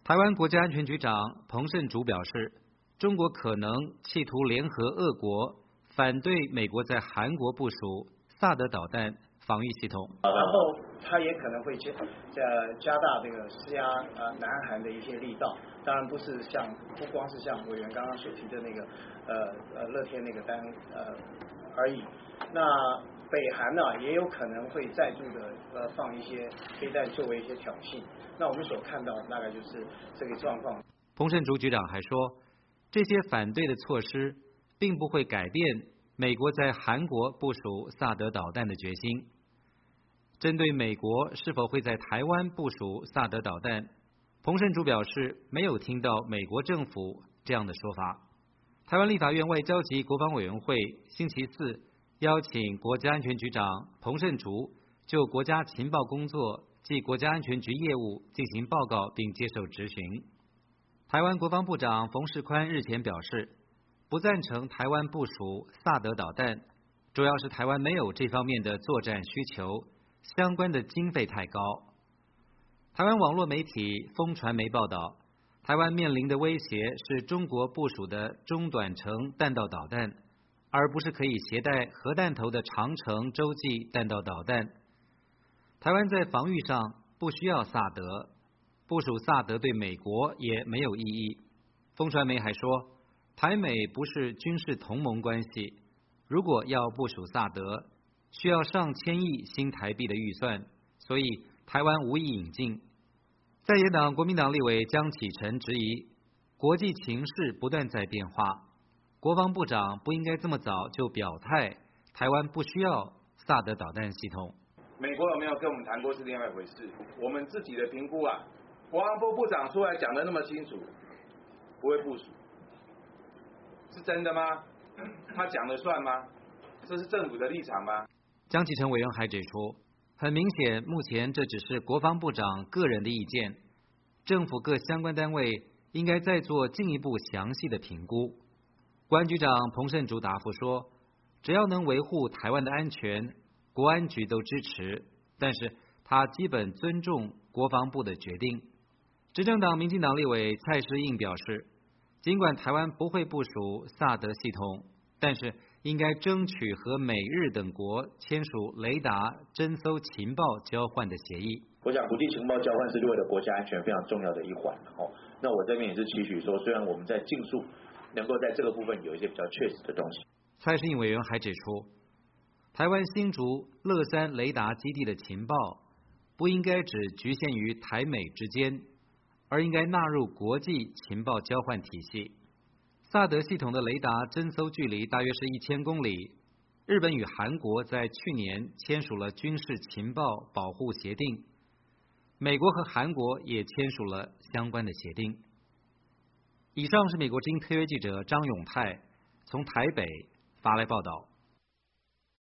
台湾国家安全局长彭胜竹表示，中国可能企图联合俄国反对美国在韩国部署萨德导弹防御系统， 然后他也可能会加大这个施压南韩的一些力道，当然不光是像委员刚刚所提的那个乐天那个单而已。那北韩呢也有可能会再度的放一些飞弹作为一些挑衅。那我们所看到的大概就是这个状况。 彭胜竹局长还说，这些反对的措施并不会改变美国在韩国部署萨德导弹的决心。针对美国是否会在台湾部署萨德导弹，彭胜竹表示没有听到美国政府这样的说法。台湾立法院外交及国防委员会星期四邀请国家安全局长彭胜竹就国家情报工作及国家安全局业务进行报告并接受质询。台湾国防部长冯世宽日前表示，不赞成台湾部署萨德导弹，主要是台湾没有这方面的作战需求，相关的经费太高。台湾网络媒体风传媒报道，台湾面临的威胁是中国部署的中短程弹道导弹，而不是可以携带核弹头的长程洲际弹道导弹。台湾在防御上不需要萨德，部署萨德对美国也没有意义。风传媒还说，台美不是军事同盟关系，如果要部署萨德，需要上千亿新台币的预算，所以台湾无意引进。在野党国民党立委江启臣质疑，国际情势不断在变化，国防部长不应该这么早就表态，台湾不需要萨德导弹系统。 美国有没有跟我们谈过是另外一回事，我们自己的评估啊，国防部部长出来讲的那么清楚，不会部署，是真的吗？他讲了算吗？这是政府的立场吗？ 江启臣委员还指出，很明显，目前这只是国防部长个人的意见，政府各相关单位应该再做进一步详细的评估。国安局长彭胜竹答复说，只要能维护台湾的安全，国安局都支持，但是他基本尊重国防部的决定。执政党民进党立委蔡诗应表示，尽管台湾不会部署萨德系统，但是应该争取和美日等国签署雷达侦搜情报交换的协议。 我想国际情报交换是为了国家安全非常重要的一环。那我这边也是期许说，虽然我们在竞速能够在这个部分有一些比较确实的东西。 蔡诗应委员还指出，台湾新竹乐山雷达基地的情报不应该只局限于台美之间，而应该纳入国际情报交换体系。萨德系统的雷达侦搜距离大约是1000公里。日本与韩国在去年签署了军事情报保护协定，美国和韩国也签署了相关的协定。以上是美国之音特约记者张永泰从台北发来报道。